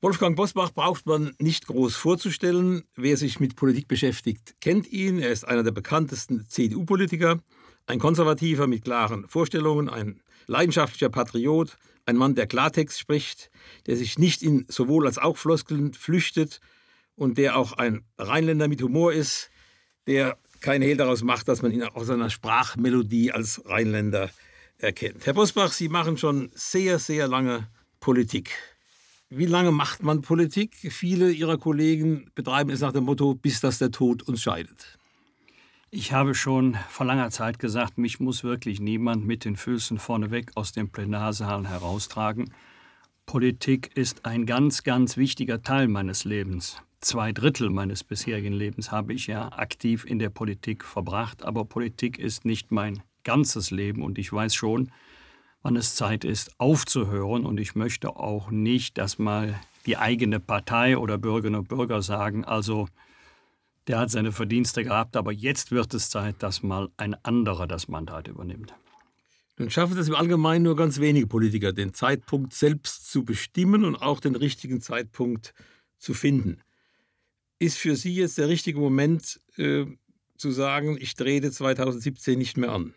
Wolfgang Bosbach braucht man nicht groß vorzustellen. Wer sich mit Politik beschäftigt, kennt ihn. Er ist einer der bekanntesten CDU-Politiker, ein Konservativer mit klaren Vorstellungen, ein leidenschaftlicher Patriot, ein Mann, der Klartext spricht, der sich nicht in sowohl als auch Floskeln flüchtet und der auch ein Rheinländer mit Humor ist, der kein Hehl daraus macht, dass man ihn aus seiner Sprachmelodie als Rheinländer erkennt. Herr Bosbach, Sie machen schon sehr, sehr lange Politik. Wie lange macht man Politik? Viele Ihrer Kollegen betreiben es nach dem Motto, bis dass der Tod uns scheidet. Ich habe schon vor langer Zeit gesagt, mich muss wirklich niemand mit den Füßen vorneweg aus dem Plenarsaal heraustragen. Politik ist ein ganz, ganz wichtiger Teil meines Lebens. 2/3 meines bisherigen Lebens habe ich ja aktiv in der Politik verbracht. Aber Politik ist nicht mein ganzes Leben und ich weiß schon, wann es Zeit ist, aufzuhören. Und ich möchte auch nicht, dass mal die eigene Partei oder Bürgerinnen und Bürger sagen, also der hat seine Verdienste gehabt, aber jetzt wird es Zeit, dass mal ein anderer das Mandat übernimmt. Nun schaffen es im Allgemeinen nur ganz wenige Politiker, den Zeitpunkt selbst zu bestimmen und auch den richtigen Zeitpunkt zu finden. Ist für Sie jetzt der richtige Moment, zu sagen, ich trete 2017 nicht mehr an?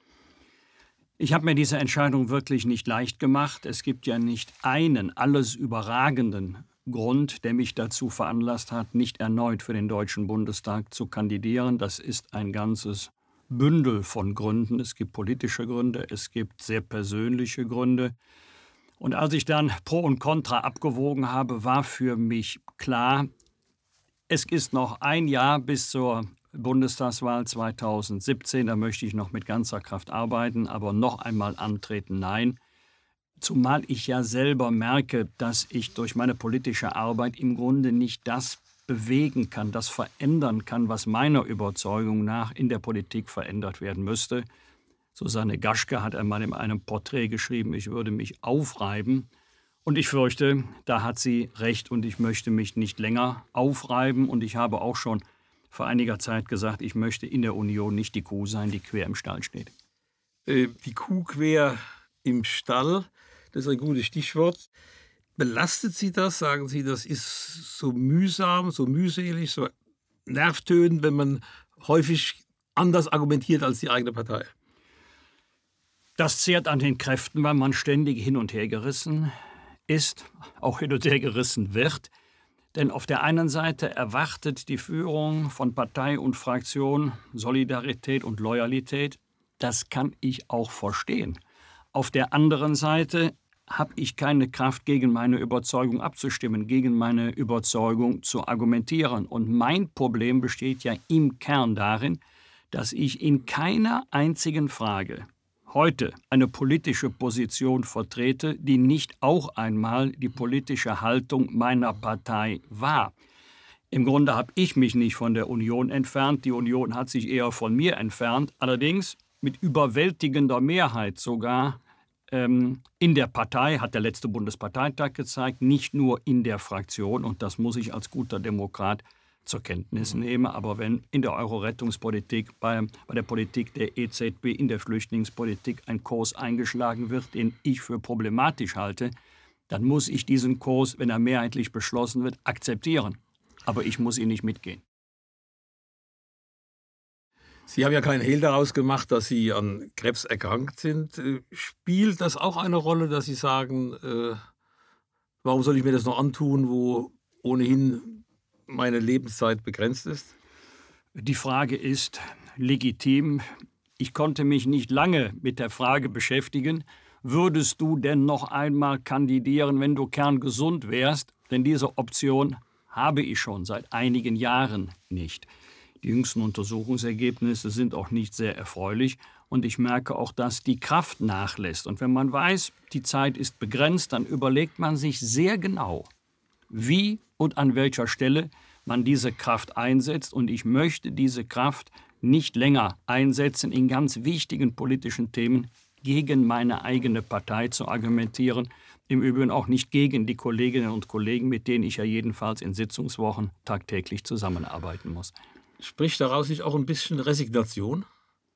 Ich habe mir diese Entscheidung wirklich nicht leicht gemacht. Es gibt ja nicht einen alles überragenden Grund, der mich dazu veranlasst hat, nicht erneut für den Deutschen Bundestag zu kandidieren. Das ist ein ganzes Bündel von Gründen. Es gibt politische Gründe, es gibt sehr persönliche Gründe. Und als ich dann Pro und Contra abgewogen habe, war für mich klar, es ist noch ein Jahr bis zur Bundestagswahl 2017, da möchte ich noch mit ganzer Kraft arbeiten, aber noch einmal antreten, nein. Zumal ich ja selber merke, dass ich durch meine politische Arbeit im Grunde nicht das bewegen kann, das verändern kann, was meiner Überzeugung nach in der Politik verändert werden müsste. Susanne Gaschke hat einmal in einem Porträt geschrieben, ich würde mich aufreiben. Und ich fürchte, da hat sie recht und ich möchte mich nicht länger aufreiben. Und ich habe auch schon vor einiger Zeit gesagt, ich möchte in der Union nicht die Kuh sein, die quer im Stall steht. Die Kuh quer im Stall, das ist ein gutes Stichwort. Belastet Sie das? Sagen Sie, das ist so mühsam, so mühselig, so nervtötend, wenn man häufig anders argumentiert als die eigene Partei? Das zehrt an den Kräften, weil man ständig hin und her gerissen ist, auch hin und her gerissen wird. Denn auf der einen Seite erwartet die Führung von Partei und Fraktion Solidarität und Loyalität. Das kann ich auch verstehen. Auf der anderen Seite habe ich keine Kraft, gegen meine Überzeugung abzustimmen, gegen meine Überzeugung zu argumentieren. Und mein Problem besteht ja im Kern darin, dass ich in keiner einzigen Frage heute eine politische Position vertrete, die nicht auch einmal die politische Haltung meiner Partei war. Im Grunde habe ich mich nicht von der Union entfernt, die Union hat sich eher von mir entfernt, allerdings mit überwältigender Mehrheit sogar in der Partei, hat der letzte Bundesparteitag gezeigt, nicht nur in der Fraktion, und das muss ich als guter Demokrat zur Kenntnis nehme. Aber wenn in der Euro-Rettungspolitik, bei der Politik der EZB, in der Flüchtlingspolitik ein Kurs eingeschlagen wird, den ich für problematisch halte, dann muss ich diesen Kurs, wenn er mehrheitlich beschlossen wird, akzeptieren. Aber ich muss ihn nicht mitgehen. Sie haben ja keinen Hehl daraus gemacht, dass Sie an Krebs erkrankt sind. Spielt das auch eine Rolle, dass Sie sagen, warum soll ich mir das noch antun, wo ohnehin meine Lebenszeit begrenzt ist? Die Frage ist legitim. Ich konnte mich nicht lange mit der Frage beschäftigen, würdest du denn noch einmal kandidieren, wenn du kerngesund wärst? Denn diese Option habe ich schon seit einigen Jahren nicht. Die jüngsten Untersuchungsergebnisse sind auch nicht sehr erfreulich. Und ich merke auch, dass die Kraft nachlässt. Und wenn man weiß, die Zeit ist begrenzt, dann überlegt man sich sehr genau, wie und an welcher Stelle man diese Kraft einsetzt. Und ich möchte diese Kraft nicht länger einsetzen, in ganz wichtigen politischen Themen gegen meine eigene Partei zu argumentieren. Im Übrigen auch nicht gegen die Kolleginnen und Kollegen, mit denen ich ja jedenfalls in Sitzungswochen tagtäglich zusammenarbeiten muss. Spricht daraus nicht auch ein bisschen Resignation?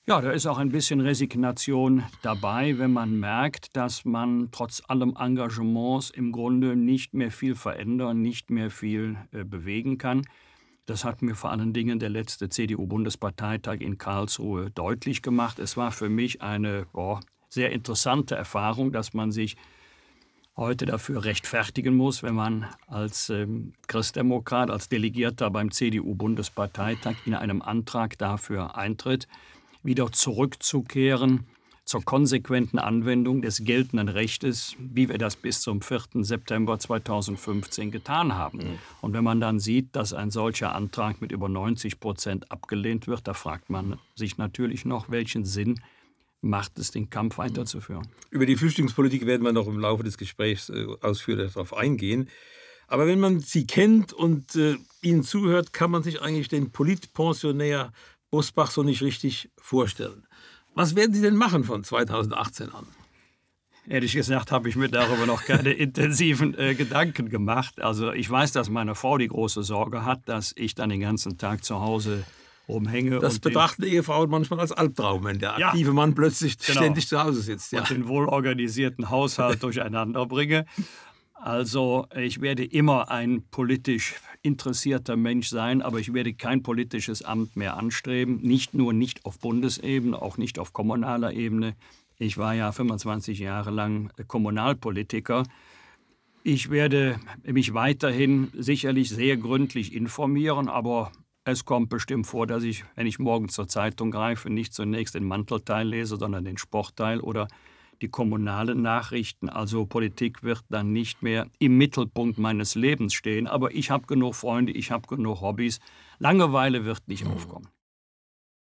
Ja, da ist auch ein bisschen Resignation dabei, wenn man merkt, dass man trotz allem Engagements im Grunde nicht mehr viel verändern, nicht mehr viel bewegen kann. Das hat mir vor allen Dingen der letzte CDU-Bundesparteitag in Karlsruhe deutlich gemacht. Es war für mich eine sehr interessante Erfahrung, dass man sich heute dafür rechtfertigen muss, wenn man als Christdemokrat, als Delegierter beim CDU-Bundesparteitag in einem Antrag dafür eintritt, wieder zurückzukehren zur konsequenten Anwendung des geltenden Rechtes, wie wir das bis zum 4. September 2015 getan haben. Und wenn man dann sieht, dass ein solcher Antrag mit über 90% abgelehnt wird, da fragt man sich natürlich noch, welchen Sinn macht es, den Kampf weiterzuführen. Über die Flüchtlingspolitik werden wir noch im Laufe des Gesprächs ausführlich darauf eingehen. Aber wenn man Sie kennt und Ihnen zuhört, kann man sich eigentlich den Politpensionär Bosbach so nicht richtig vorstellen. Was werden Sie denn machen von 2018 an? Ehrlich gesagt habe ich mir darüber noch keine intensiven Gedanken gemacht. Also ich weiß, dass meine Frau die große Sorge hat, dass ich dann den ganzen Tag zu Hause rumhänge. Das betrachten Ehefrauen manchmal als Albtraum, wenn der aktive Mann plötzlich ständig zu Hause sitzt. Und den wohlorganisierten Haushalt durcheinander bringe. Also ich werde immer ein politisch interessierter Mensch sein, aber ich werde kein politisches Amt mehr anstreben. Nicht nur nicht auf Bundesebene, auch nicht auf kommunaler Ebene. Ich war ja 25 Jahre lang Kommunalpolitiker. Ich werde mich weiterhin sicherlich sehr gründlich informieren, aber es kommt bestimmt vor, dass ich, wenn ich morgen zur Zeitung greife, nicht zunächst den Mantelteil lese, sondern den Sportteil oder die kommunalen Nachrichten. Also Politik wird dann nicht mehr im Mittelpunkt meines Lebens stehen. Aber ich habe genug Freunde, ich habe genug Hobbys. Langeweile wird nicht aufkommen.